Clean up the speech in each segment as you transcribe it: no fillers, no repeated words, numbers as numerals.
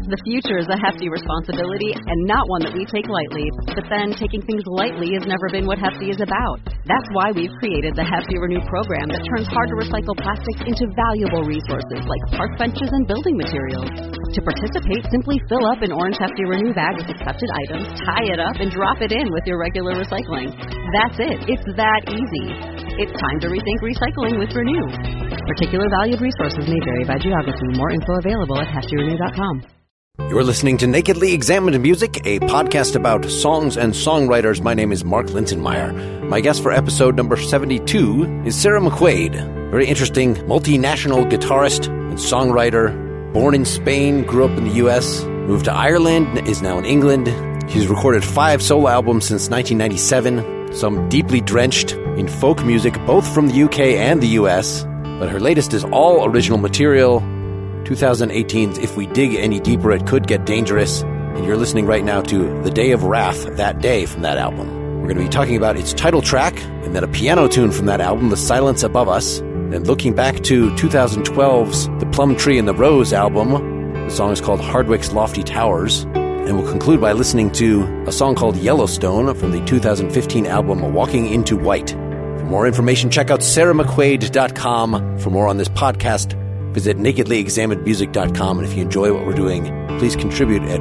The future is a hefty responsibility and not one that we take lightly. But then, taking things lightly has never been what Hefty is about. That's why we've created the Hefty Renew program that turns hard-to-recycle plastics into valuable resources like park benches and building materials. To participate, simply fill up an orange Hefty Renew bag with accepted items, tie it up, and drop it in with your regular recycling. That's it. It's that easy. It's time to rethink recycling with Renew. Particular valued resources may vary by geography. More info available at heftyrenew.com. You're listening to Nakedly Examined Music, a podcast about songs and songwriters. My name is Mark Linsenmeyer. My guest for episode number 72 is Sarah McQuaid, very interesting multinational guitarist and songwriter. Born in Spain, grew up in the U.S., moved to Ireland, is now in England. She's recorded 5 solo albums since 1997, some deeply drenched in folk music, both from the U.K. and the U.S., but her latest is all original material. 2018's If We Dig Any Deeper, It Could Get Dangerous. And you're listening right now to The Day of Wrath, That Day, from that album. We're going to be talking about its title track, and then a piano tune from that album, The Silence Above Us. And looking back to 2012's The Plum Tree and the Rose album. The song is called Hardwick's Lofty Towers. And we'll conclude by listening to a song called Yellowstone from the 2015 album Walking Into White. For more information, check out sarahmcquaid.com. For more on this podcast, visit nakedlyexaminedmusic.com. And if you enjoy what we're doing, please contribute at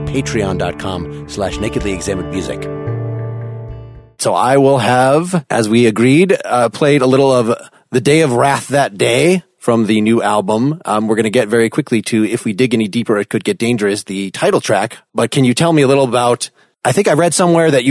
patreon.com/nakedlyexaminedmusic. So I will have, as we agreed, played a little of The Day of Wrath, That Day from the new album. We're going to get very quickly to If We Dig Any Deeper, It Could Get Dangerous, the title track. But can you tell me a little about, I think I read somewhere that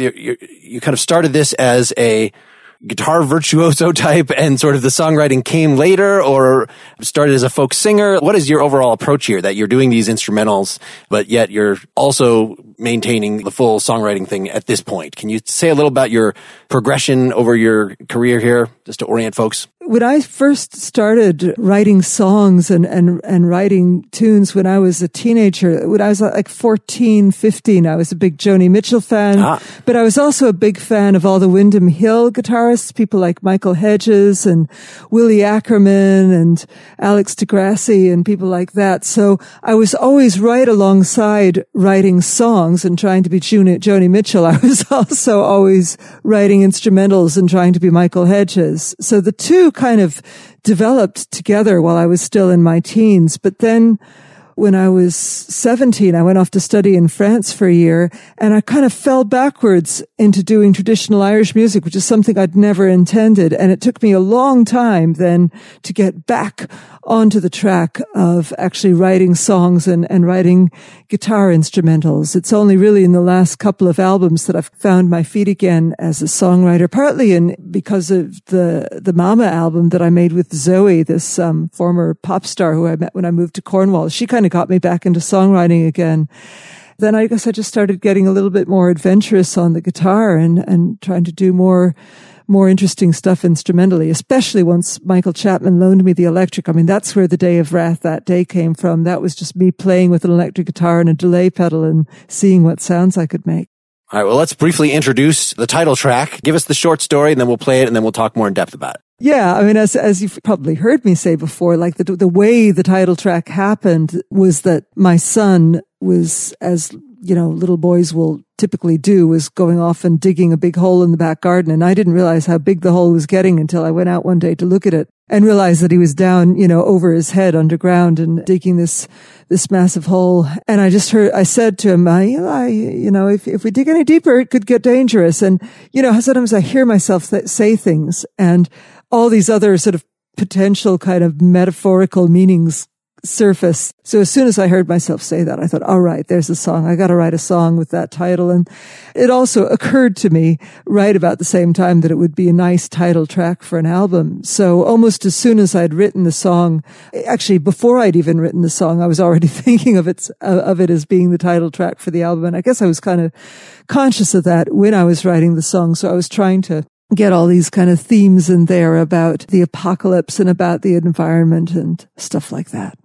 you kind of started this as a guitar virtuoso type and sort of the songwriting came later, or started as a folk singer. What is your overall approach here, that you're doing these instrumentals, but yet you're also maintaining the full songwriting thing at this point? Can you say a little about your progression over your career here, just to orient folks? When I first started writing songs and writing tunes when I was a teenager, when I was like 14, 15, I was a big Joni Mitchell fan, but I was also a big fan of all the Windham Hill guitarists, people like Michael Hedges and Willie Ackerman and Alex DeGrassi and people like that. So I was always right alongside writing songs and trying to be Joni Mitchell. I was also always writing instrumentals and trying to be Michael Hedges. So the two kind of developed together while I was still in my teens. But then when I was 17, I went off to study in France for a year, and I kind of fell backwards into doing traditional Irish music, which is something I'd never intended. And it took me a long time then to get back onto the track of actually writing songs and writing guitar instrumentals. It's only really in the last couple of albums that I've found my feet again as a songwriter, partly because of the Mama album that I made with Zoe, this former pop star who I met when I moved to Cornwall. She kind of got me back into songwriting again. Then I guess I just started getting a little bit more adventurous on the guitar and trying to do more interesting stuff instrumentally, especially once Michael Chapman loaned me the electric. I mean, that's where The Day of Wrath, That Day came from. That was just me playing with an electric guitar and a delay pedal and seeing what sounds I could make. All right, well, let's briefly introduce the title track. Give us the short story, and then we'll play it, and then we'll talk more in depth about it. Yeah, I mean, as you've probably heard me say before, like the way the title track happened was that my son was, as you know, little boys will typically do, was going off and digging a big hole in the back garden. And I didn't realize how big the hole was getting until I went out one day to look at it and realized that he was down, over his head underground and digging this massive hole. And I said to him, if we dig any deeper, it could get dangerous. And, sometimes I hear myself say things, and all these other sort of potential kind of metaphorical meanings surface. So as soon as I heard myself say that, I thought, all right, there's a song. I got to write a song with that title. And it also occurred to me right about the same time that it would be a nice title track for an album. So almost as soon as I'd written the song, actually before I'd even written the song, I was already thinking of it as being the title track for the album. And I guess I was kind of conscious of that when I was writing the song. So I was trying to get all these kind of themes in there about the apocalypse and about the environment and stuff like that.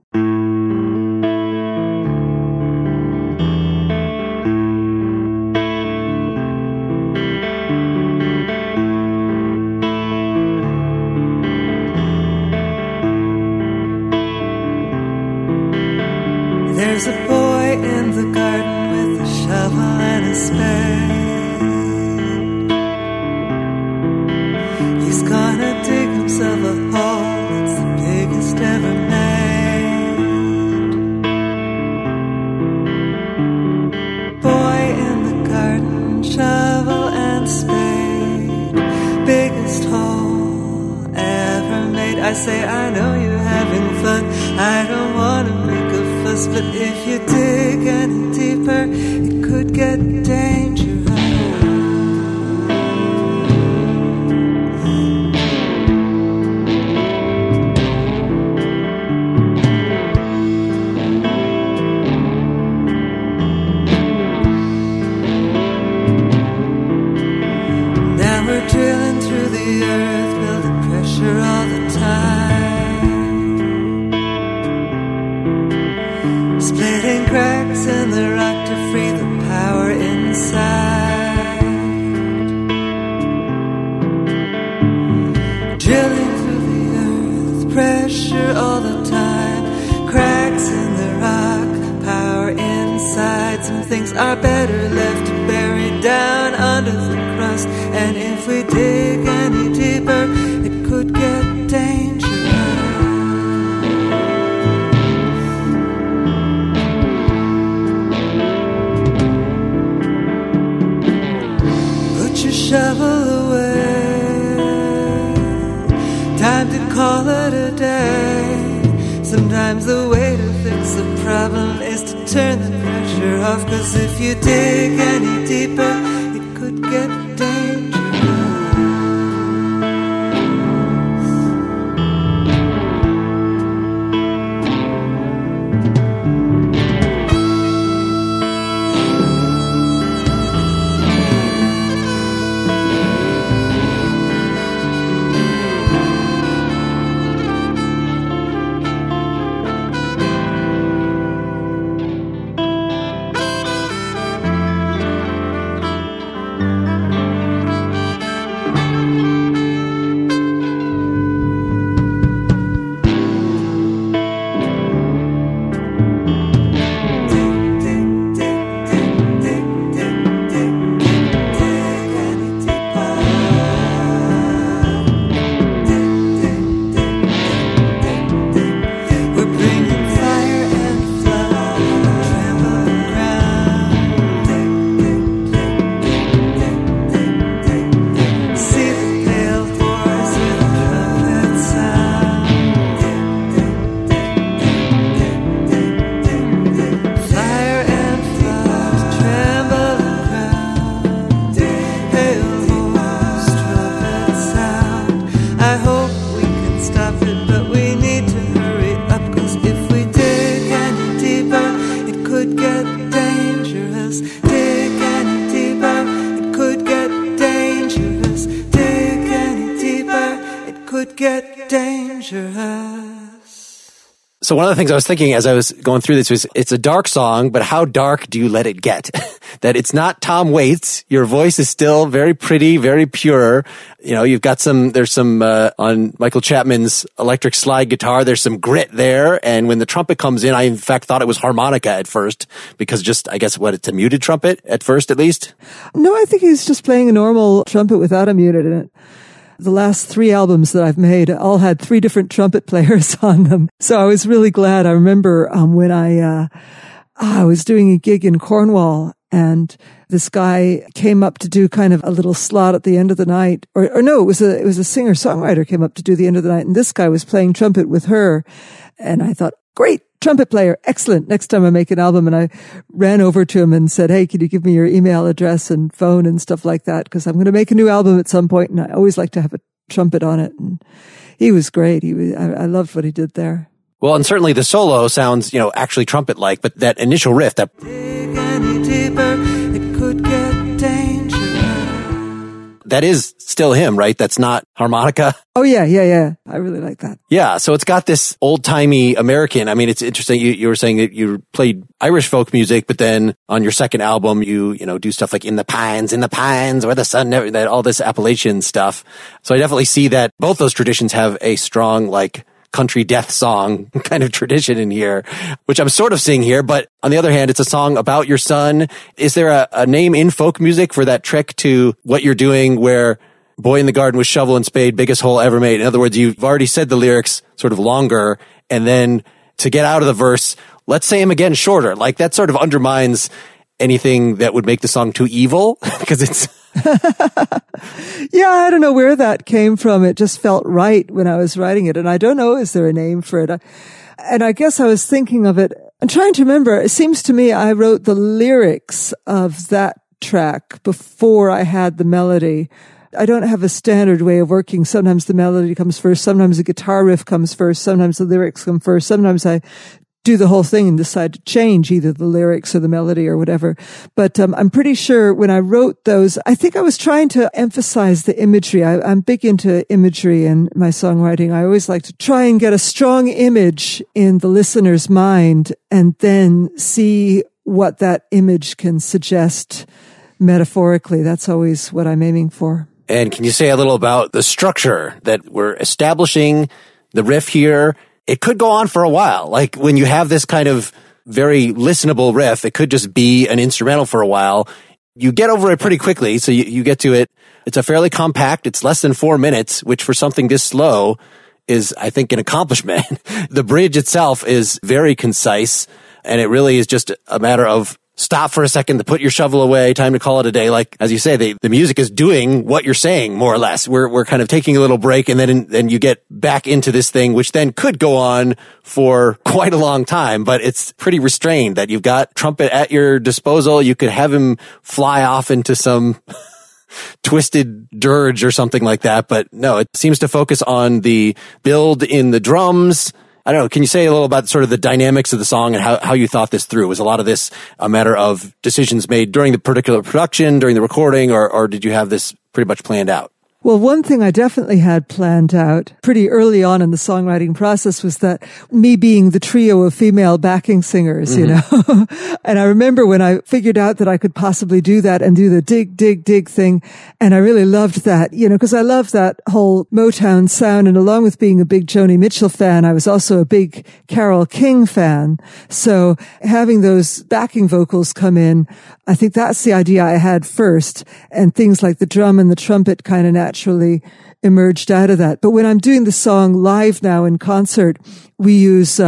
There's a boy spade. He's gonna dig himself a hole that's the biggest ever made. Boy in the garden, shovel and spade, biggest hole ever made. I say, I know you're having fun, I don't wanna make a fuss, but if you dig any deeper, it could get dangerous. Now we're drilling through the earth, building pressure all the time, splitting cracks in the rock to free the power inside, drilling through the earth, pressure all the time, cracks in the rock, power inside. Some things are better left buried down under the crust, and if we dig any deeper, it could get dangerous. Shovel away, time to call it a day. Sometimes the way to fix a problem is to turn the pressure off, 'cause if you dig any deeper, it could get dangerous. So one of the things I was thinking as I was going through this was, it's a dark song, but how dark do you let it get? That it's not Tom Waits. Your voice is still very pretty, very pure. You know, you've got there's some, on Michael Chapman's electric slide guitar, there's some grit there. And when the trumpet comes in, I in fact thought it was harmonica at first, because just, I guess it's a muted trumpet at first, at least? No, I think he's just playing a normal trumpet without a muted in it. The last 3 albums that I've made all had 3 different trumpet players on them. So I was really glad. I remember when I was doing a gig in Cornwall, and this guy came up to do kind of a little slot at the end of the night. Or no, it was a singer-songwriter came up to do the end of the night, and this guy was playing trumpet with her. And I thought, great, trumpet player, excellent. Next time I make an album. And I ran over to him and said, hey, can you give me your email address and phone and stuff like that? Because I'm going to make a new album at some point, and I always like to have a trumpet on it. And he was great. I loved what he did there. Well, and certainly the solo sounds, actually trumpet-like, but that initial riff, that... Dig any deeper, it could get dangerous. That is still him, right? That's not harmonica. Oh, yeah. I really like that. Yeah. So it's got this old-timey American. I mean, it's interesting. You were saying that you played Irish folk music, but then on your second album, you do stuff like in the pines, where the sun never, all this Appalachian stuff. So I definitely see that both those traditions have a strong, country death song kind of tradition in here, which I'm sort of seeing here. But on the other hand, it's a song about your son. Is there a name in folk music for that trick to what you're doing where boy in the garden with shovel and spade, biggest hole ever made? In other words, you've already said the lyrics sort of longer, and then to get out of the verse, let's say them again shorter. Like that sort of undermines anything that would make the song too evil because it's... Yeah, I don't know where that came from. It just felt right when I was writing it. And I don't know, is there a name for it? And I guess I was thinking of it. I'm trying to remember. It seems to me I wrote the lyrics of that track before I had the melody. I don't have a standard way of working. Sometimes the melody comes first. Sometimes the guitar riff comes first. Sometimes the lyrics come first. Sometimes I do the whole thing and decide to change either the lyrics or the melody or whatever. But I'm pretty sure when I wrote those, I think I was trying to emphasize the imagery. I'm big into imagery in my songwriting. I always like to try and get a strong image in the listener's mind and then see what that image can suggest metaphorically. That's always what I'm aiming for. And can you say a little about the structure that we're establishing, the riff here? It could go on for a while. Like when you have this kind of very listenable riff, it could just be an instrumental for a while. You get over it pretty quickly. So you get to it. It's a fairly compact. It's less than 4 minutes, which for something this slow is, I think, an accomplishment. The bridge itself is very concise, and it really is just a matter of stop for a second to put your shovel away, time to call it a day. Like, as you say, the music is doing what you're saying, more or less. We're kind of taking a little break, and then you get back into this thing, which then could go on for quite a long time, but it's pretty restrained that you've got trumpet at your disposal. You could have him fly off into some twisted dirge or something like that. But no, it seems to focus on the build in the drums. I don't know. Can you say a little about sort of the dynamics of the song and how you thought this through? Was a lot of this a matter of decisions made during the particular production, during the recording, or did you have this pretty much planned out? Well, one thing I definitely had planned out pretty early on in the songwriting process was that me being the trio of female backing singers, you know, and I remember when I figured out that I could possibly do that and do the dig, dig, dig thing. And I really loved that, you know, because I love that whole Motown sound. And along with being a big Joni Mitchell fan, I was also a big Carole King fan. So having those backing vocals come in, I think that's the idea I had first. And things like the drum and the trumpet kind of naturally emerged out of that. But when I'm doing the song live now in concert, we use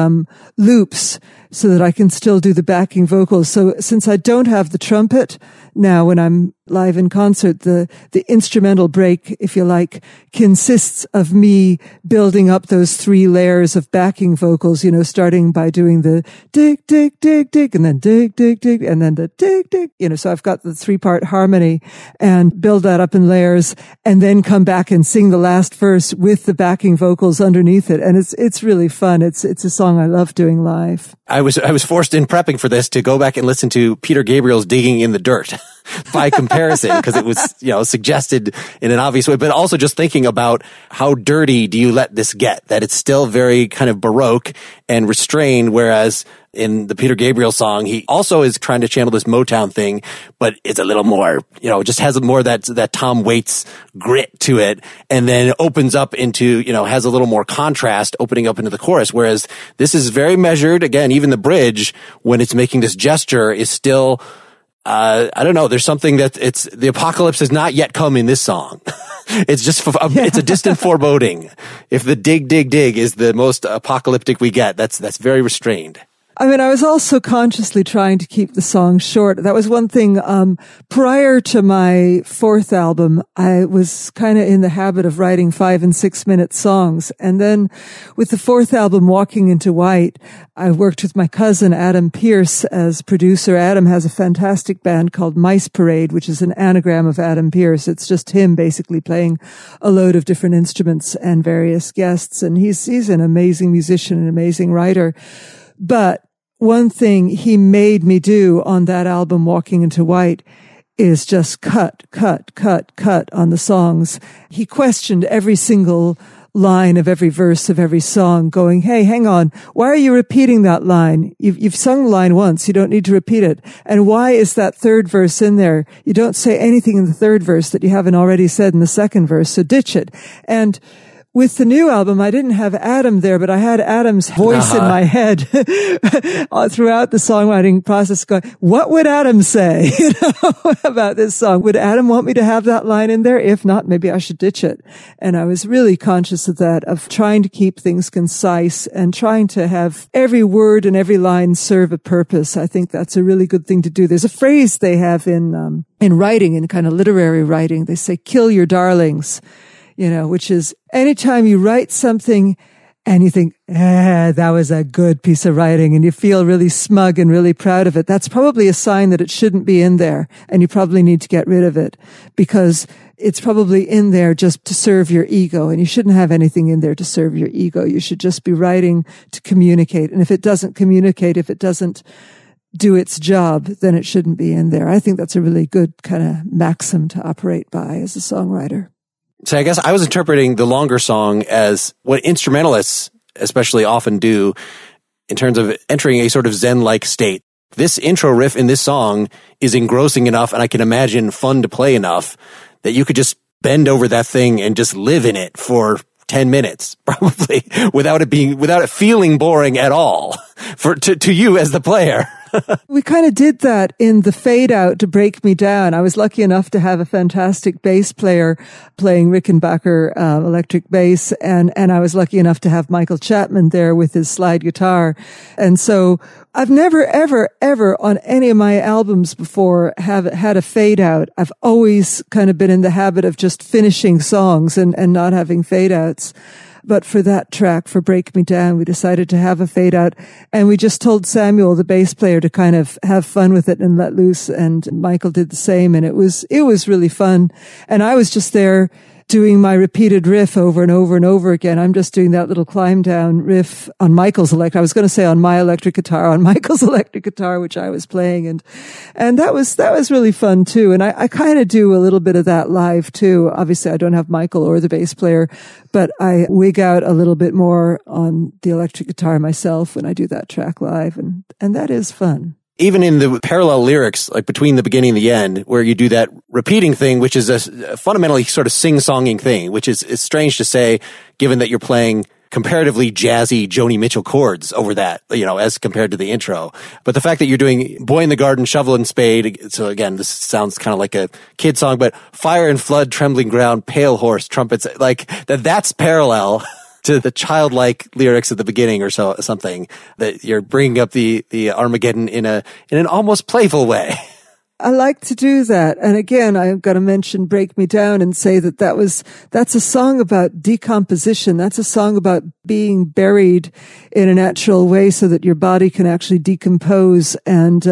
loops so that I can still do the backing vocals. So since I don't have the trumpet now when I'm live in concert, the instrumental break, if you like, consists of me building up those 3 layers of backing vocals, you know, starting by doing the dig, dig, dig, dig, and then dig, dig, dig, and then the dig, dig, you know, so I've got the 3-part harmony and build that up in layers and then come back and sing the last verse with the backing vocals underneath it. And it's really fun. It's a song I love doing live. I was forced in prepping for this to go back and listen to Peter Gabriel's Digging in the Dirt by comparison, because it was, you know, suggested in an obvious way, but also just thinking about how dirty do you let this get, that it's still very kind of Baroque and restrained, whereas in the Peter Gabriel song, he also is trying to channel this Motown thing, but it's a little more, you know, just has more that Tom Waits grit to it, and then opens up into, you know, has a little more contrast opening up into the chorus, whereas this is very measured. Again, even the bridge, when it's making this gesture, is still, I don't know, there's something that the apocalypse has not yet come in this song. It's just, it's a distant foreboding. If the dig, dig, dig is the most apocalyptic we get, that's very restrained. I mean, I was also consciously trying to keep the song short. That was one thing. Prior to my 4th album, I was kind of in the habit of writing 5 and 6 minute songs. And then with the 4th album, Walking into White, I worked with my cousin, Adam Pierce, as producer. Adam has a fantastic band called Mice Parade, which is an anagram of Adam Pierce. It's just him basically playing a load of different instruments and various guests. And he's an amazing musician, an amazing writer. But one thing he made me do on that album, Walking into White, is just cut on the songs. He questioned every single line of every verse of every song, going, hey, hang on, why are you repeating that line? You've sung the line once, you don't need to repeat it. And why is that 3rd verse in there? You don't say anything in the 3rd verse that you haven't already said in the 2nd verse, so ditch it. And with the new album, I didn't have Adam there, but I had Adam's voice in my head throughout the songwriting process going, what would Adam say, about this song? Would Adam want me to have that line in there? If not, maybe I should ditch it. And I was really conscious of that, of trying to keep things concise and trying to have every word and every line serve a purpose. I think that's a really good thing to do. There's a phrase they have in writing, in kind of literary writing. They say, kill your darlings. Which is anytime you write something and you think, that was a good piece of writing, and you feel really smug and really proud of it, that's probably a sign that it shouldn't be in there, and you probably need to get rid of it, because it's probably in there just to serve your ego, and you shouldn't have anything in there to serve your ego. You should just be writing to communicate, and if it doesn't communicate, if it doesn't do its job, then it shouldn't be in there. I think that's a really good kind of maxim to operate by as a songwriter. So I guess I was interpreting the longer song as what instrumentalists especially often do in terms of entering a sort of Zen-like state. This intro riff in this song is engrossing enough, and I can imagine fun to play enough, that you could just bend over that thing and just live in it for 10 minutes, probably, without it feeling boring at all to you as the player. We kind of did that in the fade out to Break Me Down. I was lucky enough to have a fantastic bass player playing Rickenbacker electric bass, and I was lucky enough to have Michael Chapman there with his slide guitar. And so I've never, ever, ever on any of my albums before have had a fade out. I've always kind of been in the habit of just finishing songs and not having fade outs. But for that track, for Break Me Down, we decided to have a fade out, and we just told Samuel, the bass player, to kind of have fun with it and let loose. And Michael did the same, and it was really fun. And I was just there doing my repeated riff over and over and over again. I'm just doing that little climb down riff on Michael's electric. I was going to say on my electric guitar, on Michael's electric guitar, which I was playing. And that was really fun too. And I kind of do a little bit of that live too. Obviously I don't have Michael or the bass player, but I wig out a little bit more on the electric guitar myself when I do that track live. And that is fun. Even in the parallel lyrics, like between the beginning and the end, where you do that repeating thing, which is a fundamentally sort of sing-songing thing, which is strange to say, given that you're playing comparatively jazzy Joni Mitchell chords over that, as compared to the intro. But the fact that you're doing Boy in the Garden, Shovel and Spade, so again, this sounds kind of like a kid song, but Fire and Flood, Trembling Ground, Pale Horse, Trumpets, like that's parallel to the childlike lyrics at the beginning or something, that you're bringing up the Armageddon in an almost playful way. I like to do that. And again, I've got to mention Break Me Down and say that's a song about decomposition. That's a song about being buried in a natural way so that your body can actually decompose and,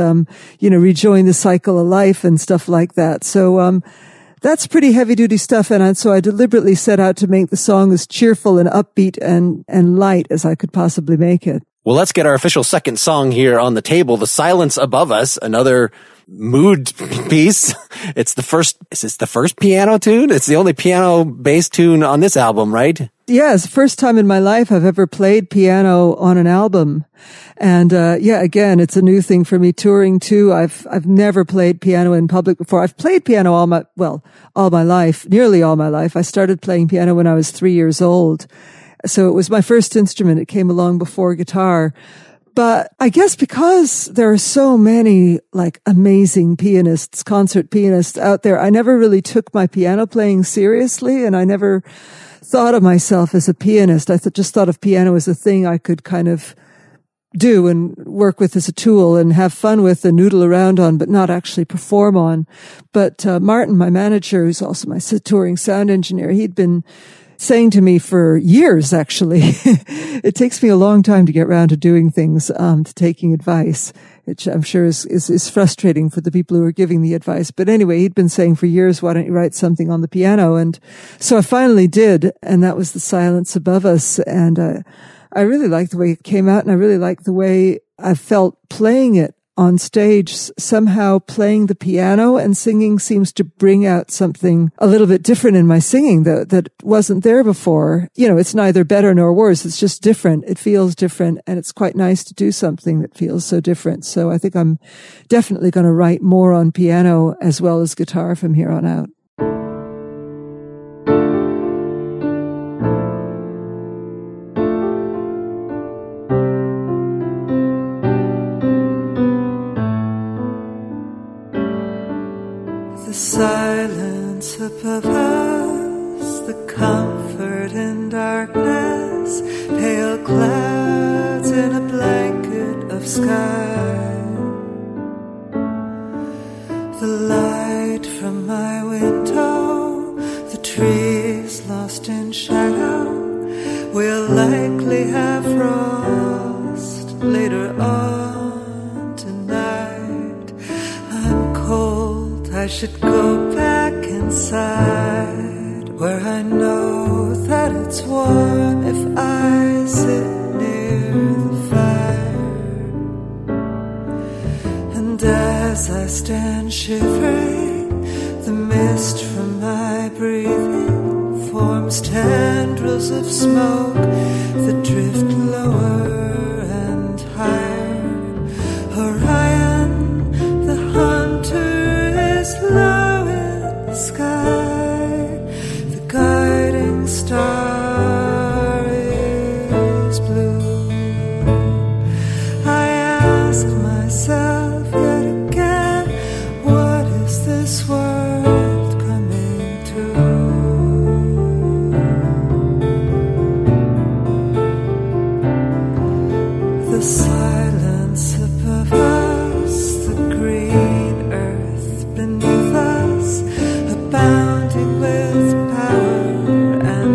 rejoin the cycle of life and stuff like that. So, that's pretty heavy duty stuff. And so I deliberately set out to make the song as cheerful and upbeat and light as I could possibly make it. Well, let's get our official second song here on the table, The Silence Above Us, another mood piece. Is this the first piano tune? It's the only piano bass tune on this album, right? Yeah, it's the first time in my life I've ever played piano on an album. And, again, it's a new thing for me touring too. I've never played piano in public before. I've played piano all my life, nearly all my life. I started playing piano when I was 3 years old. So it was my first instrument. It came along before guitar. But I guess because there are so many like amazing pianists, concert pianists out there, I never really took my piano playing seriously, and I never thought of myself as a pianist. I just thought of piano as a thing I could kind of do and work with as a tool and have fun with and noodle around on, but not actually perform on. But Martin, my manager, who's also my touring sound engineer, he'd been saying to me for years, actually, it takes me a long time to get around to doing things, to taking advice, which I'm sure is frustrating for the people who are giving the advice. But anyway, he'd been saying for years, why don't you write something on the piano? And so I finally did, and that was The Silence Above Us. And I really liked the way it came out, and I really liked the way I felt playing it on stage. Somehow playing the piano and singing seems to bring out something a little bit different in my singing that wasn't there before. It's neither better nor worse. It's just different. It feels different, and it's quite nice to do something that feels so different. So I think I'm definitely going to write more on piano as well as guitar from here on out. The silence above us, the comfort in darkness, pale clouds in a blanket of sky. The light from my window, the trees lost in shadow, we'll likely have frost later on tonight. I'm cold, I should go back inside, where I know that it's warm if I sit near the fire. And as I stand shivering, the mist from my breathing forms tendrils of smoke that drift lower and higher. Orion, the hunter, is low in the sky. The guiding star is blue. I ask myself yet again, what is this world coming to? The silence above us, the green earth beneath us, abounding with power and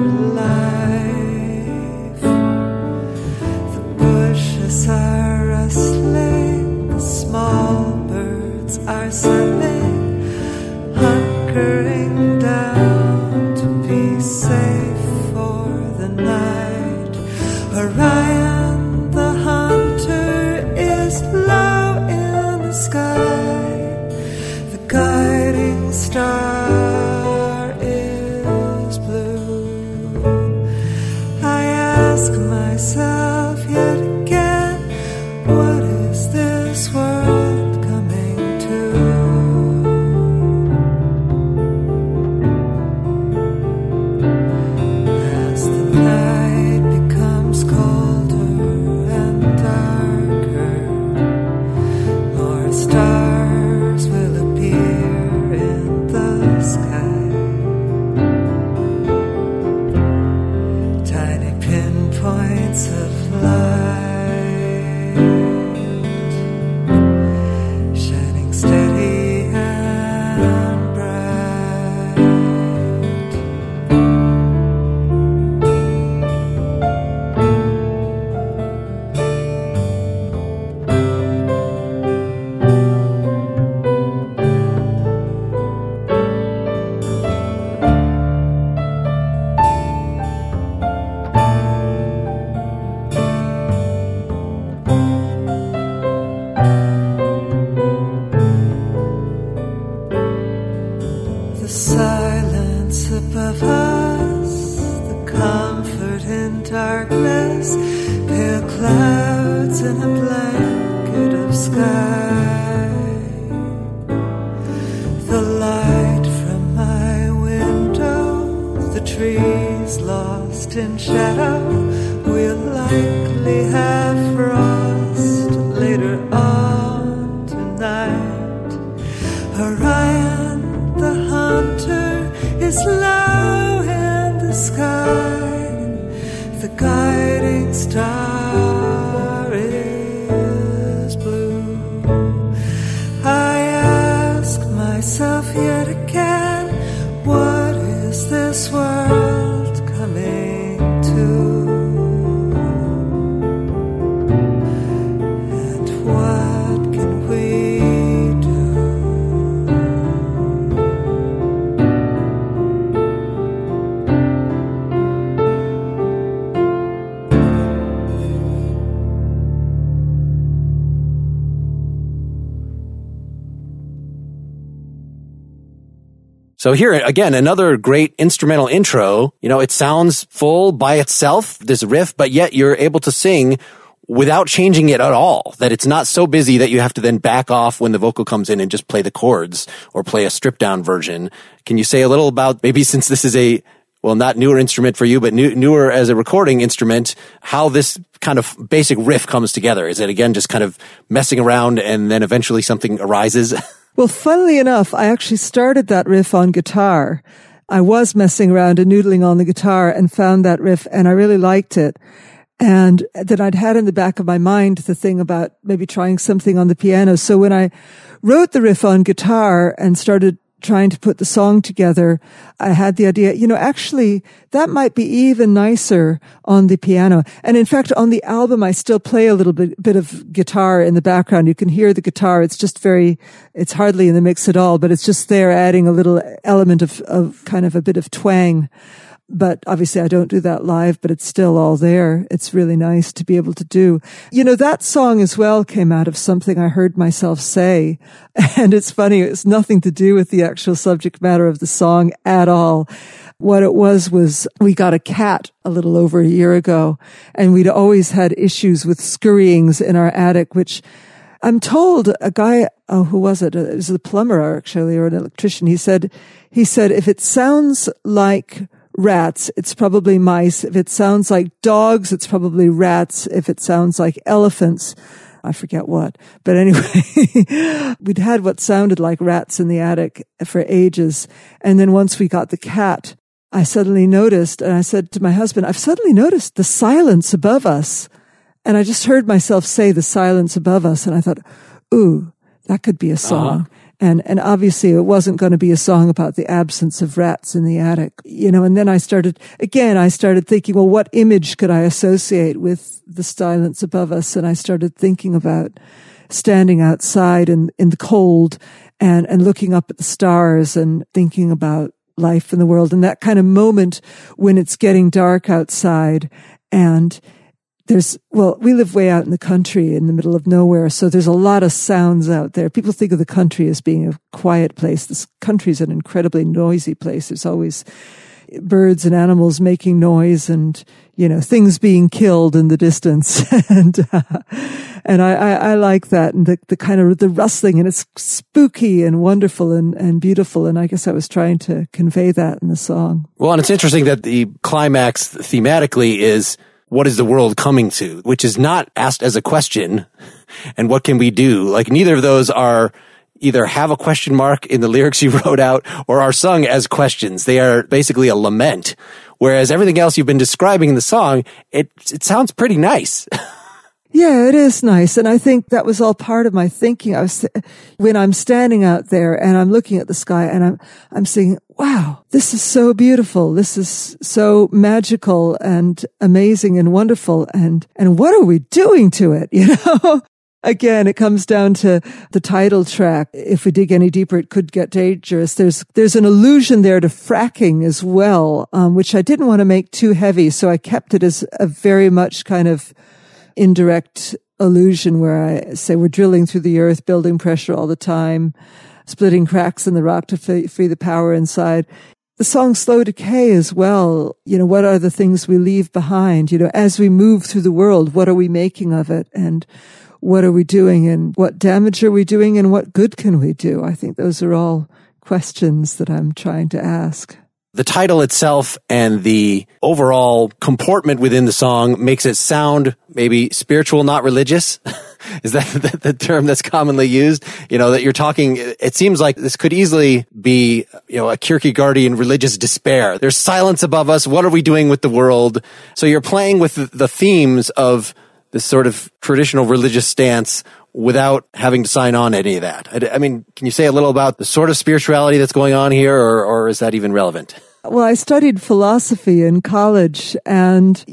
life. The bushes are rustling, the small birds are singing, hunkering down to be safe for the night. Orion, the hunter, is low in the sky. The guiding star is blue. I ask myself yet again, what is this world coming to? As the night becomes colder and darker, more stars will appear in the sky. Tiny pinpoints of light, shining steady and bright. The silence above us, the comfort in darkness, pale clouds in a blanket of sky. The light from my window, the trees lost in shadow, we'll likely have frost later on tonight. Orion, the hunter, is low in the sky. The guiding star is blue. I ask myself yet again, what is this world coming to? And what can we do? So here, again, another great instrumental intro. You know, it sounds full by itself, this riff, but yet you're able to sing without changing it at all. That it's not so busy that you have to then back off when the vocal comes in and just play the chords or play a stripped down version. Can you say a little about, maybe since this is a, well, not newer instrument for you, but newer as a recording instrument, how this kind of basic riff comes together? Is it, again, just kind of messing around and then eventually something arises? Well, funnily enough, I actually started that riff on guitar. I was messing around and noodling on the guitar and found that riff, and I really liked it. And then I'd had in the back of my mind the thing about maybe trying something on the piano. So when I wrote the riff on guitar and started trying to put the song together, I had the idea, actually, that might be even nicer on the piano. And in fact, on the album, I still play a little bit of guitar in the background. You can hear the guitar. It's just it's hardly in the mix at all, but it's just there adding a little element of kind of a bit of twang. But obviously I don't do that live, but it's still all there. It's really nice to be able to do. That song as well came out of something I heard myself say. And it's funny, it's nothing to do with the actual subject matter of the song at all. What it was we got a cat a little over a year ago, and we'd always had issues with scurryings in our attic, which I'm told a guy, who was it? It was a plumber actually, or an electrician. He said, if it sounds like rats, it's probably mice. If it sounds like dogs, it's probably rats. If it sounds like elephants, I forget what. But anyway, we'd had what sounded like rats in the attic for ages. And then once we got the cat, I suddenly noticed, and I said to my husband, I've suddenly noticed the silence above us. And I just heard myself say the silence above us. And I thought, ooh, that could be a song. Uh-huh. And obviously it wasn't going to be a song about the absence of rats in the attic, and then I started thinking, well, what image could I associate with the silence above us? And I started thinking about standing outside in the cold and looking up at the stars and thinking about life in the world, and that kind of moment when it's getting dark outside. And we live way out in the country in the middle of nowhere, so there's a lot of sounds out there. People think of the country as being a quiet place. This country is an incredibly noisy place. There's always birds and animals making noise and, things being killed in the distance. And I like that, and the kind of the rustling, and it's spooky and wonderful and beautiful. And I guess I was trying to convey that in the song. Well, and it's interesting that the climax thematically is, what is the world coming to? Which is not asked as a question. And what can we do? Like, neither of those are either have a question mark in the lyrics you wrote out or are sung as questions. They are basically a lament. Whereas everything else you've been describing in the song, it sounds pretty nice. Yeah, it is nice. And I think that was all part of my thinking. When I'm standing out there and I'm looking at the sky and I'm saying, wow, this is so beautiful. This is so magical and amazing and wonderful. And what are we doing to it? Again, it comes down to the title track. If we dig any deeper, it could get dangerous. There's an allusion there to fracking as well, which I didn't want to make too heavy. So I kept it as a very much kind of indirect allusion where I say we're drilling through the earth, building pressure all the time, splitting cracks in the rock to free the power inside. The song Slow Decay as well, what are the things we leave behind? As we move through the world, what are we making of it? And what are we doing? And what damage are we doing? And what good can we do? I think those are all questions that I'm trying to ask. The title itself and the overall comportment within the song makes it sound maybe spiritual, not religious. Is that the term that's commonly used? That you're talking, it seems like this could easily be, a Kierkegaardian religious despair. There's silence above us. What are we doing with the world? So you're playing with the themes of this sort of traditional religious stance without having to sign on to any of that. I mean, can you say a little about the sort of spirituality that's going on here, or is that even relevant? Well, I studied philosophy in college, and,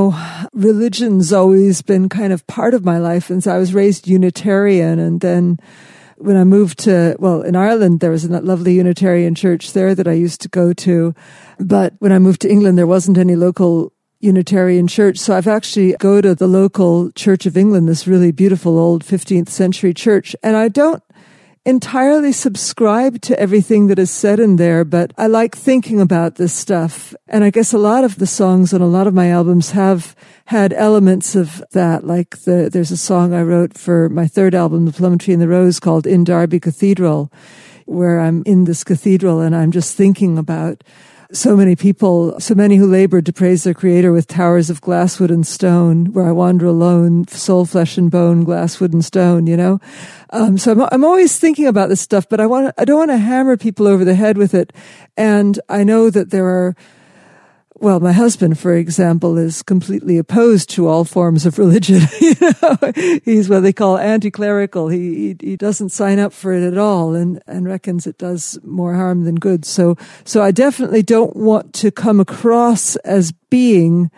religion's always been kind of part of my life. And so I was raised Unitarian, and then when I moved in Ireland, there was a lovely Unitarian church there that I used to go to. But when I moved to England, there wasn't any local Unitarian church. So I've actually go to the local Church of England, this really beautiful old 15th century church. And I don't entirely subscribe to everything that is said in there, but I like thinking about this stuff. And I guess a lot of the songs on a lot of my albums have had elements of that. Like there's a song I wrote for my third album, The Plum Tree and the Rose, called In Derby Cathedral, where I'm in this cathedral and I'm just thinking about so many people, so many who labored to praise their creator with towers of glass, wood, and stone, where I wander alone, soul, flesh, and bone, glass, wood, and stone, you know? So I'm always thinking about this stuff, but I don't want to hammer people over the head with it. And I know that there are, well, my husband, for example, is completely opposed to all forms of religion. You know, he's what they call anti-clerical. He doesn't sign up for it at all and reckons it does more harm than good. So I definitely don't want to come across as being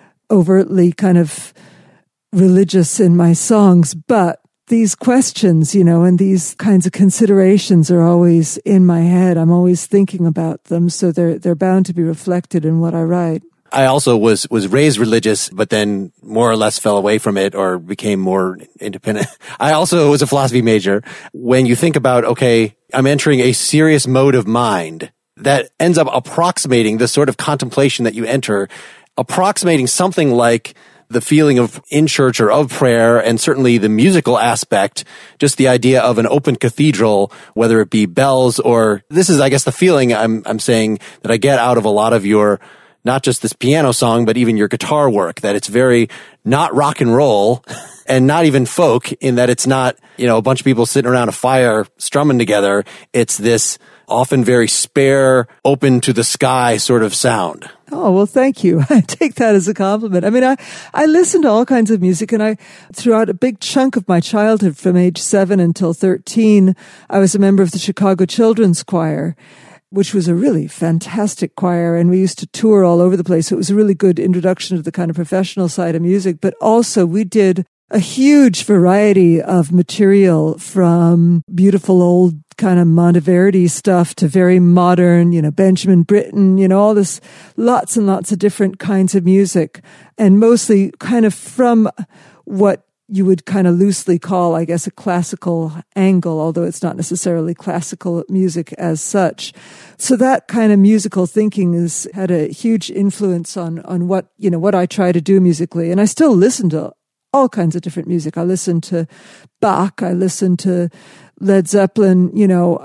overtly kind of religious in my songs, but these questions, you know, and these kinds of considerations are always in my head. I'm always thinking about them, so they're bound to be reflected in what I write. I also was raised religious, but then more or less fell away from it or became more independent. I also was a philosophy major. When you think about, okay, I'm entering a serious mode of mind that ends up approximating the sort of contemplation that you enter, approximating something like the feeling of in church or of prayer, and certainly the musical aspect, just the idea of an open cathedral, whether it be bells or this is, I guess, the feeling I'm saying that I get out of a lot of your, not just this piano song, but even your guitar work, that it's very not rock and roll and not even folk in that it's not, you know, a bunch of people sitting around a fire strumming together. It's this often very spare, open to the sky sort of sound. Oh, well, thank you. I take that as a compliment. I mean, I listen to all kinds of music, and throughout a big chunk of my childhood, from age 7 until 13, I was a member of the Chicago Children's Choir, which was a really fantastic choir, and we used to tour all over the place. So it was a really good introduction to the kind of professional side of music, but also we did a huge variety of material, from beautiful old kind of Monteverdi stuff to very modern, you know, Benjamin Britten, you know, all this, lots and lots of different kinds of music, and mostly kind of from what you would kind of loosely call, I guess, a classical angle, although it's not necessarily classical music as such. So that kind of musical thinking has had a huge influence on what, you know, what I try to do musically. And I still listen to all kinds of different music. I listen to Bach, I listen to Led Zeppelin, you know,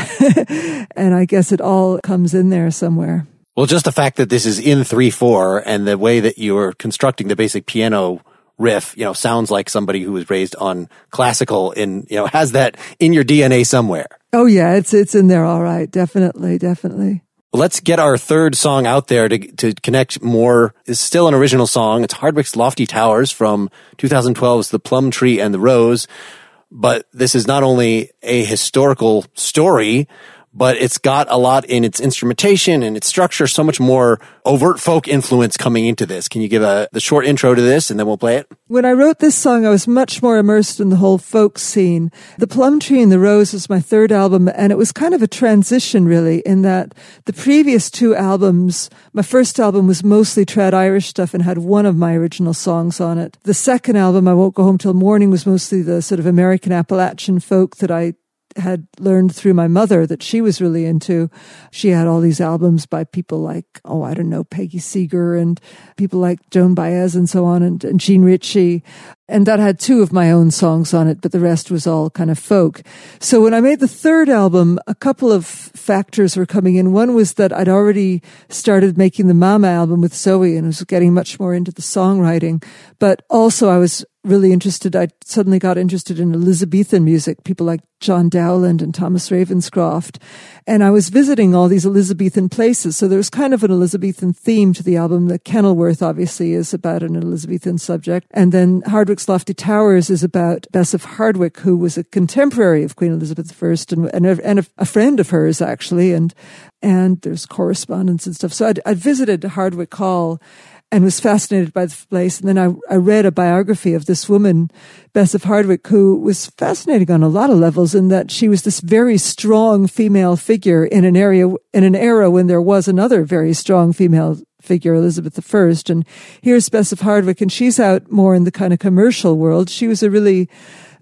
and I guess it all comes in there somewhere. Well, just the fact that this is in 3/4 and the way that you're constructing the basic piano riff, you know, sounds like somebody who was raised on classical and, you know, has that in your DNA somewhere. Oh yeah, it's in there all right. Definitely. Let's get our third song out there to connect more. It's still an original song. It's Hardwick's Lofty Towers from 2012's The Plum Tree and the Rose. But this is not only a historical story, but it's got a lot in its instrumentation and its structure, so much more overt folk influence coming into this. Can you give the short intro to this, and then we'll play it? When I wrote this song, I was much more immersed in the whole folk scene. The Plum Tree and the Rose was my third album, and it was kind of a transition, really, in that the previous two albums, my first album was mostly trad Irish stuff and had one of my original songs on it. The second album, I Won't Go Home Till Morning, was mostly the sort of American Appalachian folk that I had learned through my mother that she was really into. She had all these albums by people like, Peggy Seeger and people like Joan Baez and so on, and Jean Ritchie. And that had two of my own songs on it, but the rest was all kind of folk. So when I made the third album, a couple of factors were coming in. One was that I'd already started making the Mama album with Zoe and was getting much more into the songwriting. But also I was really interested. I suddenly got interested in Elizabethan music, people like John Dowland and Thomas Ravenscroft. And I was visiting all these Elizabethan places. So there was kind of an Elizabethan theme to the album. The Kenilworth obviously is about an Elizabethan subject. And then Hardwick's Lofty Towers is about Bess of Hardwick, who was a contemporary of Queen Elizabeth I and a friend of hers, actually. And there's correspondence and stuff. So I'd visited Hardwick Hall and was fascinated by the place. And then I read a biography of this woman, Bess of Hardwick, who was fascinating on a lot of levels in that she was this very strong female figure in an era when there was another very strong female figure, Elizabeth I. And here's Bess of Hardwick, and she's out more in the kind of commercial world. She was a really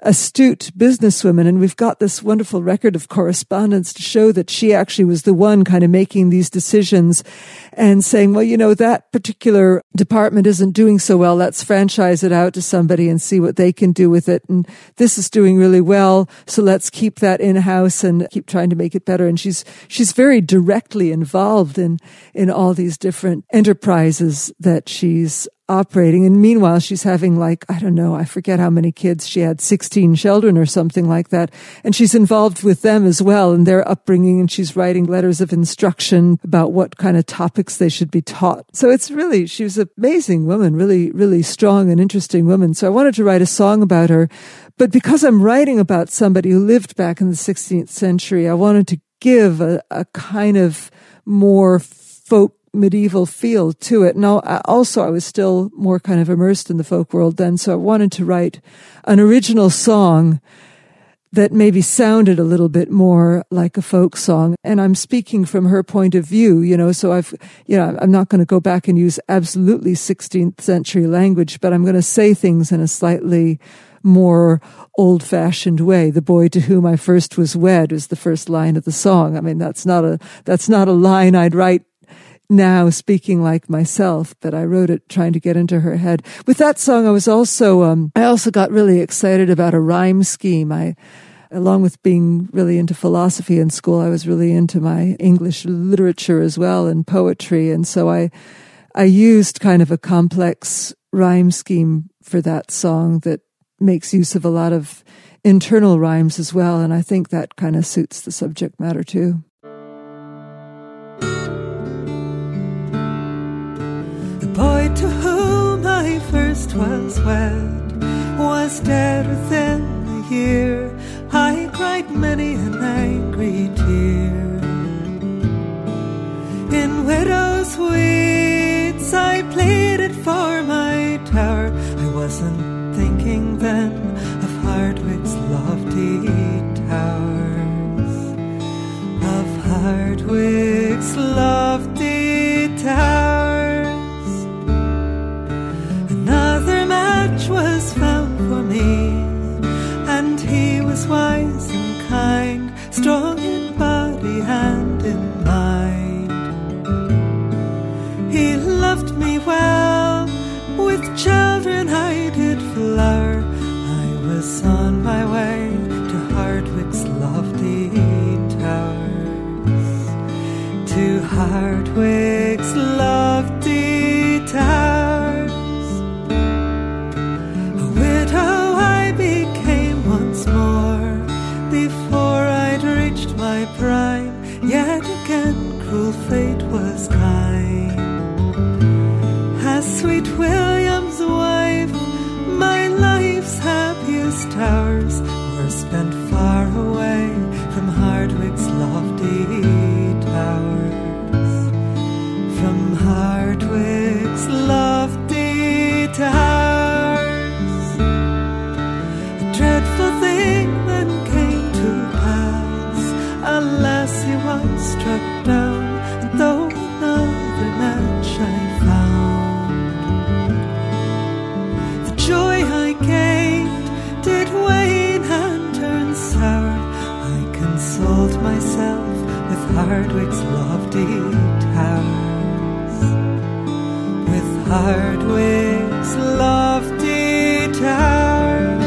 astute businesswomen. And we've got this wonderful record of correspondence to show that she actually was the one kind of making these decisions and saying, well, you know, that particular department isn't doing so well. Let's franchise it out to somebody and see what they can do with it. And this is doing really well. So let's keep that in-house and keep trying to make it better. And she's very directly involved in all these different enterprises that she's operating. And meanwhile, she's having I forget how many kids. She had 16 children or something like that. And she's involved with them as well in their upbringing. And she's writing letters of instruction about what kind of topics they should be taught. So she was an amazing woman, really, really strong and interesting woman. So I wanted to write a song about her. But because I'm writing about somebody who lived back in the 16th century, I wanted to give a kind of more folk medieval feel to it. Now, also, I was still more kind of immersed in the folk world then, so I wanted to write an original song that maybe sounded a little bit more like a folk song. And I'm speaking from her point of view, so I'm not going to go back and use absolutely 16th century language, but I'm going to say things in a slightly more old-fashioned way. The boy to whom I first was wed is the first line of the song. I mean, that's not a line I'd write now speaking like myself, but I wrote it trying to get into her head. With that song, I also got really excited about a rhyme scheme. Along with being really into philosophy in school, I was really into my English literature as well and poetry. And so I used kind of a complex rhyme scheme for that song that makes use of a lot of internal rhymes as well. And I think that kind of suits the subject matter too. The boy to whom I first was wed was dead within a year. I cried many an angry tear. In widow's weeds I pleaded for my tower. I wasn't thinking then of Hardwick's lofty towers, of Hardwick's lofty towers. Another match was found for me, and he was wise and kind, strong in body and in mind. He loved me well, with children I did flower. I was on my way to Hardwick's lofty towers, to Hardwick's lofty towers. A widow I became once more, before I'd reached my prime. Yet again cruel fate was kind. As sweet William's wife, my life's happiest hours were spent far away from Hardwick's lofty towers, from Hardwick's lofty towers. A dreadful thing then came to pass. A lassie was struck down, and though another match I found, the joy I gained did wane and turn sour. I consoled myself with Hardwick's lofty towers, with Hardwick's lofty towers.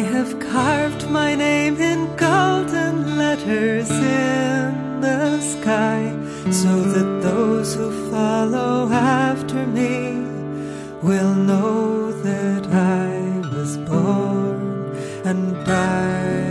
have carved my name in golden letters in the sky, so that those who follow after me will know that I was born and died.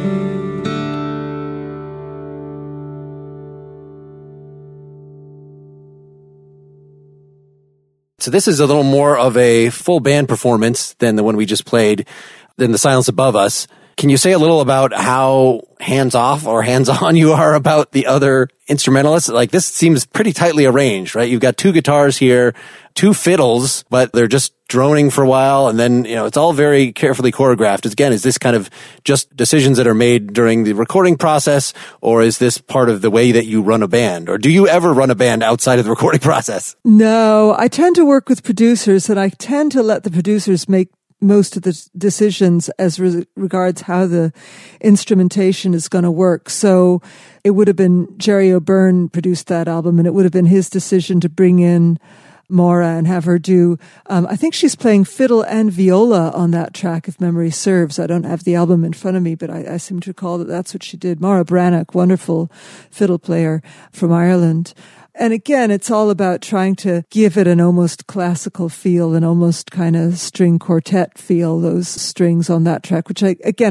So this is a little more of a full band performance than the one we just played, than The Silence Above Us. Can you say a little about how hands-off or hands-on you are about the other instrumentalists? Like, this seems pretty tightly arranged, right? You've got 2 guitars here, 2 fiddles, but they're just droning for a while, and then, it's all very carefully choreographed. Again, is this kind of just decisions that are made during the recording process, or is this part of the way that you run a band? Or do you ever run a band outside of the recording process? No, I tend to work with producers, and I tend to let the producers make most of the decisions as regards how the instrumentation is going to work. So it would have been Jerry O'Byrne produced that album, and it would have been his decision to bring in Maura and have her do, I think she's playing fiddle and viola on that track, if memory serves. I don't have the album in front of me, but I seem to recall that that's what she did. Maura Brannock, wonderful fiddle player from Ireland. And again, it's all about trying to give it an almost classical feel, an almost kind of string quartet feel, those strings on that track, which I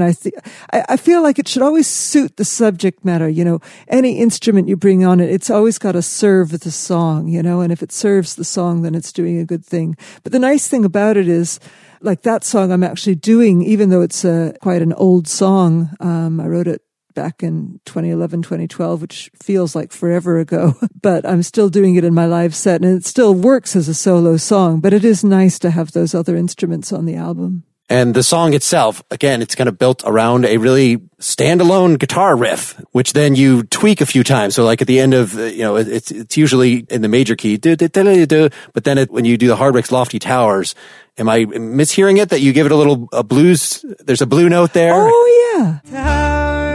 feel like it should always suit the subject matter. Any instrument you bring on it, it's always got to serve the song, and if it serves the song, then it's doing a good thing. But the nice thing about it is, like that song I'm actually doing, even though it's quite an old song, I wrote it back in 2011, 2012, which feels like forever ago, but I'm still doing it in my live set, and it still works as a solo song, but it is nice to have those other instruments on the album. And the song itself, again, it's kind of built around a really standalone guitar riff, which then you tweak a few times. So like at the end of, it's usually in the major key, but then when you do the Hardwick's Lofty Towers, am I mishearing it that you give it a blues, there's a blue note there? Oh, yeah.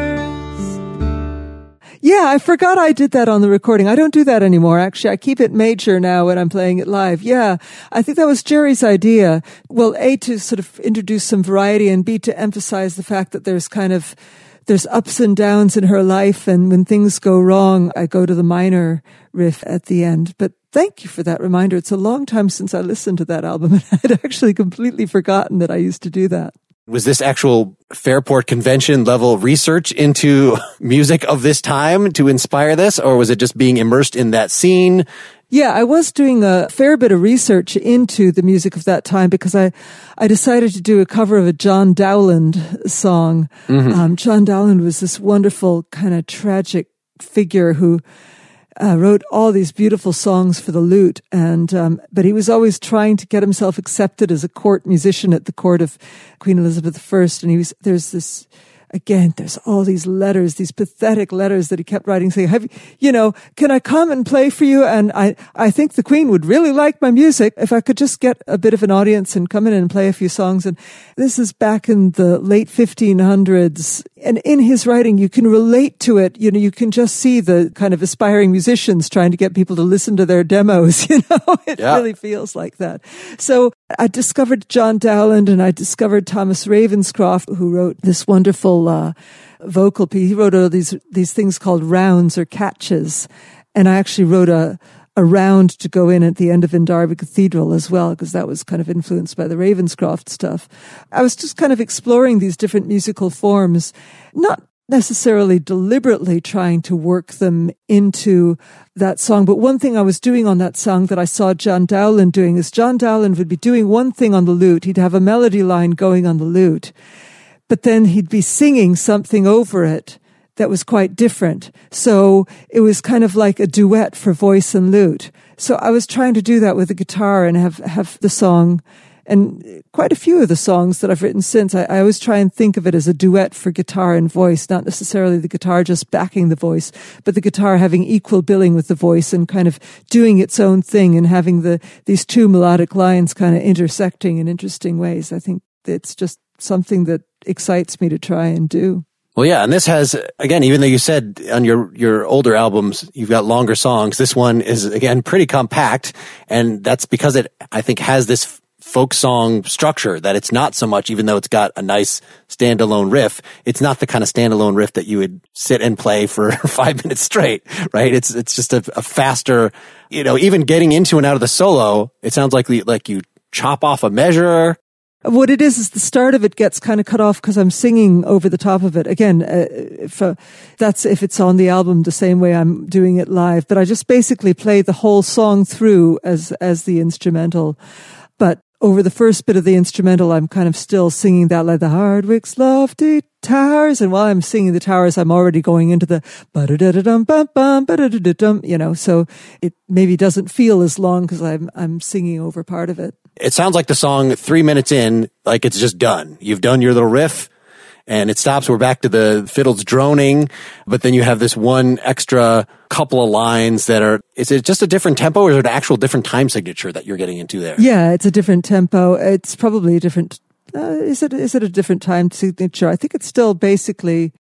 Yeah, I forgot I did that on the recording. I don't do that anymore, actually. I keep it major now when I'm playing it live. Yeah, I think that was Jerry's idea. Well, A, to sort of introduce some variety, and B, to emphasize the fact that there's ups and downs in her life, and when things go wrong, I go to the minor riff at the end. But thank you for that reminder. It's a long time since I listened to that album, and I'd actually completely forgotten that I used to do that. Was this actual Fairport Convention level research into music of this time to inspire this, or was it just being immersed in that scene? Yeah, I was doing a fair bit of research into the music of that time because I decided to do a cover of a John Dowland song. Mm-hmm. John Dowland was this wonderful kind of tragic figure who wrote all these beautiful songs for the lute, but he was always trying to get himself accepted as a court musician at the court of Queen Elizabeth I. And there's all these letters, these pathetic letters that he kept writing saying, can I come and play for you? And I think the Queen would really like my music if I could just get a bit of an audience and come in and play a few songs. And this is back in the late 1500s. And in his writing, you can relate to it. You can just see the kind of aspiring musicians trying to get people to listen to their demos. It really feels like that. So I discovered John Dowland, and I discovered Thomas Ravenscroft, who wrote this wonderful vocal piece. He wrote all these things called rounds or catches, and I actually wrote a round to go in at the end of Indarby Cathedral as well, because that was kind of influenced by the Ravenscroft stuff. I was just kind of exploring these different musical forms, not necessarily deliberately trying to work them into that song. But one thing I was doing on that song that I saw John Dowland doing is John Dowland would be doing one thing on the lute. He'd have a melody line going on the lute, but then he'd be singing something over it that was quite different. So it was kind of like a duet for voice and lute. So I was trying to do that with the guitar and have the song, and quite a few of the songs that I've written since, I always try and think of it as a duet for guitar and voice, not necessarily the guitar just backing the voice, but the guitar having equal billing with the voice and kind of doing its own thing and having these two melodic lines kind of intersecting in interesting ways. I think it's just something that excites me to try and do. Well, yeah, and this has, again, even though you said on your older albums you've got longer songs, this one is, again, pretty compact, and that's because it, I think, has this folk song structure, that it's not so much, even though it's got a nice standalone riff, it's not the kind of standalone riff that you would sit and play for 5 minutes straight, right? It's just a faster, even getting into and out of the solo, it sounds like you chop off a measure. What it is the start of it gets kind of cut off because I'm singing over the top of it. Again, if it's on the album the same way I'm doing it live, but I just basically play the whole song through as the instrumental. But over the first bit of the instrumental, I'm kind of still singing that, like the Hardwick's lofty towers. And while I'm singing the towers, I'm already going into the ba-da-da-da-dum, bum-bum, ba-da-da-da-dum, so it maybe doesn't feel as long because I'm singing over part of it. It sounds like the song 3 minutes in, like it's just done. You've done your little riff and it stops. We're back to the fiddles droning, but then you have this one extra couple of lines is it just a different tempo or is it an actual different time signature that you're getting into there? Yeah, it's a different tempo. It's probably a different, is it a different time signature? I think it's still basically,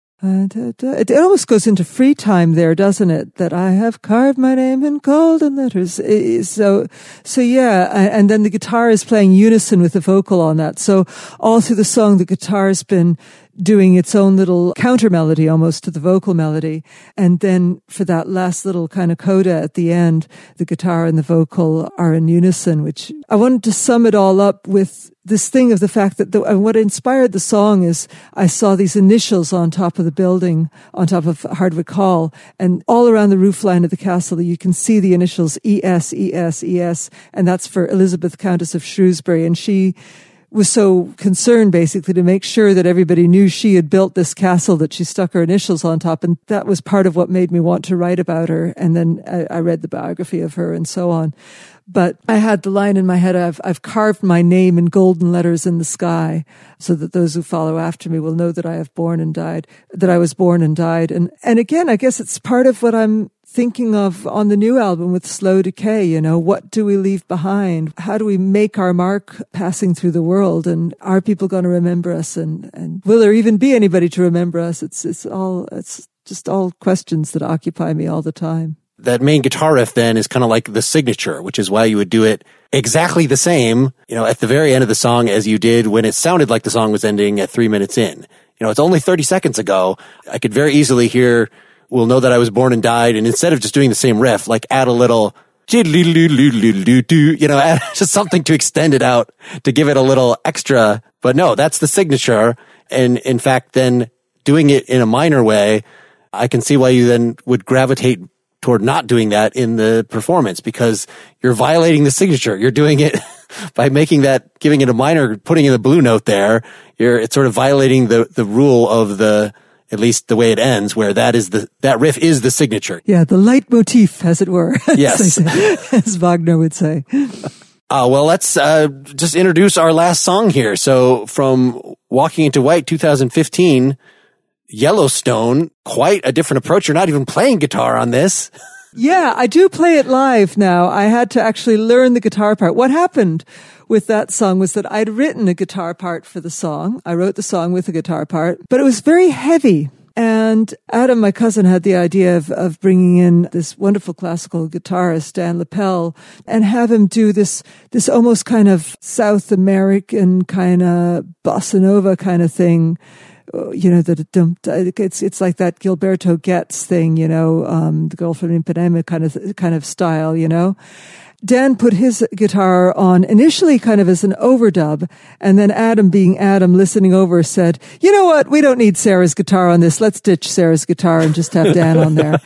it almost goes into free time there, doesn't it? That I have carved my name in golden letters. So yeah. And then the guitar is playing unison with the vocal on that. So all through the song, the guitar's been doing its own little counter melody almost to the vocal melody. And then for that last little kind of coda at the end, the guitar and the vocal are in unison, which I wanted to sum it all up with this thing of the fact that what inspired the song is I saw these initials on top of the building, on top of Hardwick Hall, and all around the roofline of the castle, you can see the initials ES, ES, ES, and that's for Elizabeth, Countess of Shrewsbury. And she was so concerned basically to make sure that everybody knew she had built this castle, that she stuck her initials on top. And that was part of what made me want to write about her. And then I read the biography of her and so on. But I had the line in my head, I've carved my name in golden letters in the sky so that those who follow after me will know that I was born and died. And again, I guess it's part of what I'm thinking of on the new album with Slow Decay. What do we leave behind? How do we make our mark passing through the world? And are people going to remember us? And will there even be anybody to remember us? It's just all questions that occupy me all the time. That main guitar riff then is kind of like the signature, which is why you would do it exactly the same, at the very end of the song as you did when it sounded like the song was ending at 3 minutes in. It's only 30 seconds ago. I could very easily hear, we'll know that I was born and died. And instead of just doing the same riff, like add a little, add just something to extend it out, to give it a little extra. But no, that's the signature. And in fact, then doing it in a minor way, I can see why you then would gravitate toward not doing that in the performance, because you're violating the signature. You're doing it by giving it a minor, putting in the blue note there. It's sort of violating the rule of at least the way it ends, where that riff is the signature. Yeah, the leitmotif, as it were. Yes. As Wagner would say. Well, let's just introduce our last song here. So from Walking into White 2015, Yellowstone, quite a different approach. You're not even playing guitar on this. Yeah, I do play it live now. I had to actually learn the guitar part. What happened with that song was that I'd written a guitar part for the song. I wrote the song with a guitar part, but it was very heavy. And Adam, my cousin, had the idea of bringing in this wonderful classical guitarist, Dan Lapel, and have him do this almost kind of South American kind of bossa nova kind of thing. It's like that Gilberto Getz thing, the Girl from Ipanema kind of style, Dan put his guitar on initially kind of as an overdub, and then Adam, being Adam, listening over, said, "You know what? We don't need Sarah's guitar on this. Let's ditch Sarah's guitar and just have Dan on there."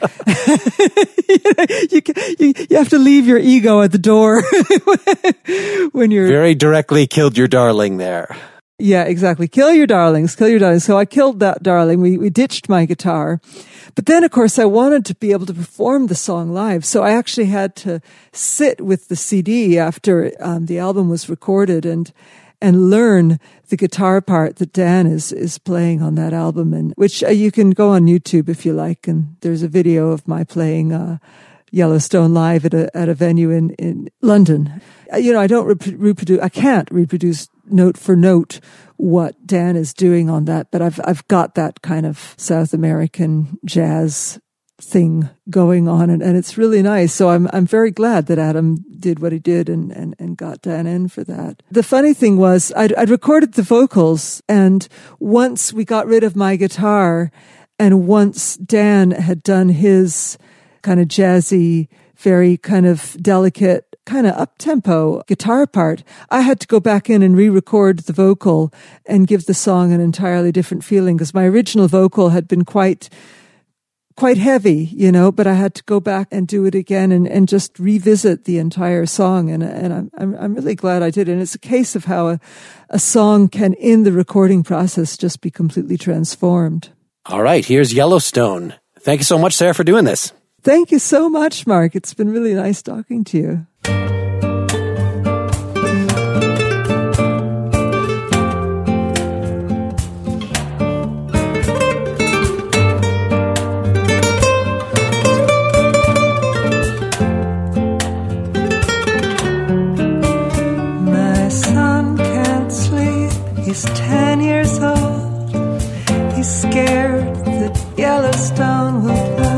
You have to leave your ego at the door when you're very directly killed your darling there. Yeah, exactly. Kill your darlings. So I killed that darling. We ditched my guitar. But then, of course, I wanted to be able to perform the song live. So I actually had to sit with the CD after the album was recorded and learn the guitar part that Dan is playing on that album, and which you can go on YouTube if you like. And there's a video of my playing Yellowstone live at a venue in London. I can't reproduce note for note what Dan is doing on that, but I've got that kind of South American jazz thing going on, and it's really nice. So I'm very glad that Adam did what he did and got Dan in for that. The funny thing was I'd recorded the vocals, and once we got rid of my guitar, and once Dan had done his kind of jazzy, very kind of delicate, kind of up-tempo guitar part, I had to go back in and re-record the vocal and give the song an entirely different feeling, because my original vocal had been quite heavy, but I had to go back and do it again and just revisit the entire song. And I'm really glad I did. And it's a case of how a song can, in the recording process, just be completely transformed. All right, here's Yellowstone. Thank you so much, Sarah, for doing this. Thank you so much, Mark. It's been really nice talking to you. My son can't sleep. He's 10 years old. He's scared that Yellowstone will blow.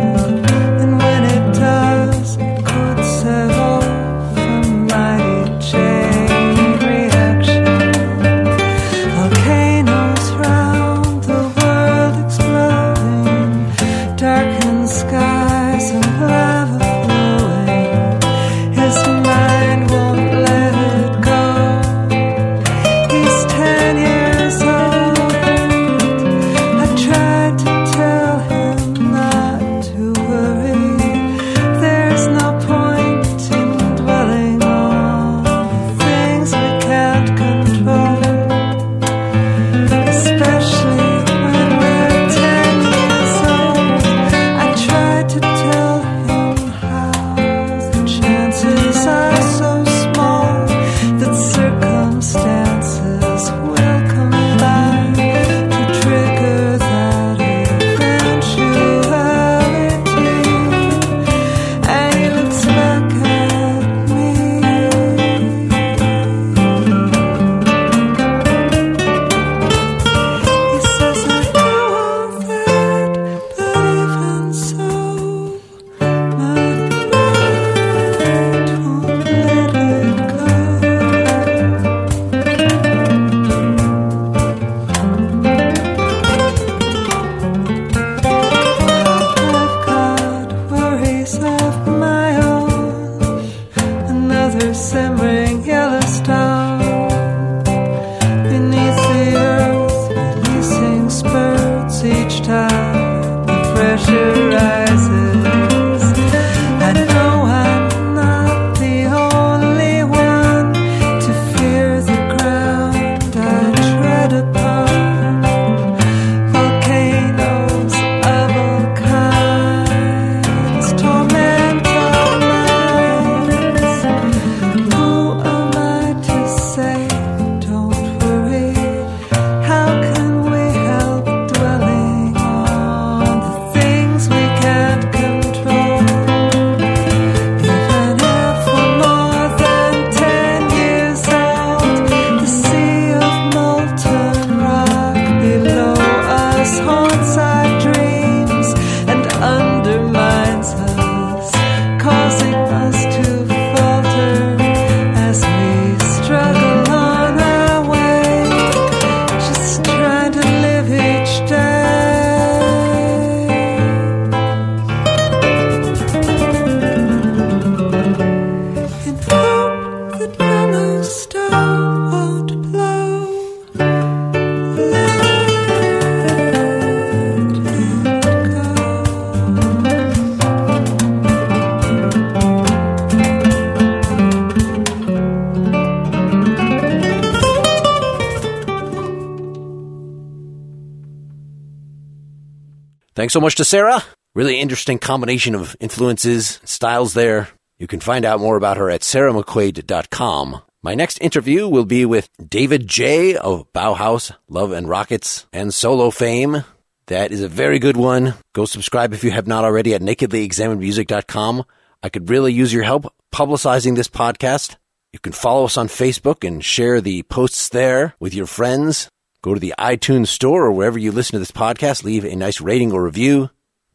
Thanks so much to Sarah. Really interesting combination of influences, styles there. You can find out more about her at sarahmcquaid.com. My next interview will be with David J. of Bauhaus, Love and Rockets, and solo fame. That is a very good one. Go subscribe if you have not already at nakedlyexaminedmusic.com. I could really use your help publicizing this podcast. You can follow us on Facebook and share the posts there with your friends. Go to the iTunes store or wherever you listen to this podcast. Leave a nice rating or review.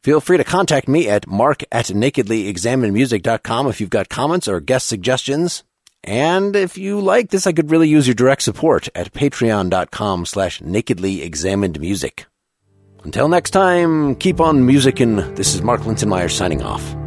Feel free to contact me at mark@nakedlyexaminedmusic.com if you've got comments or guest suggestions. And if you like this, I could really use your direct support at patreon.com/nakedlyexaminedmusic. Until next time, keep on musicking. This is Mark Lintonmeyer signing off.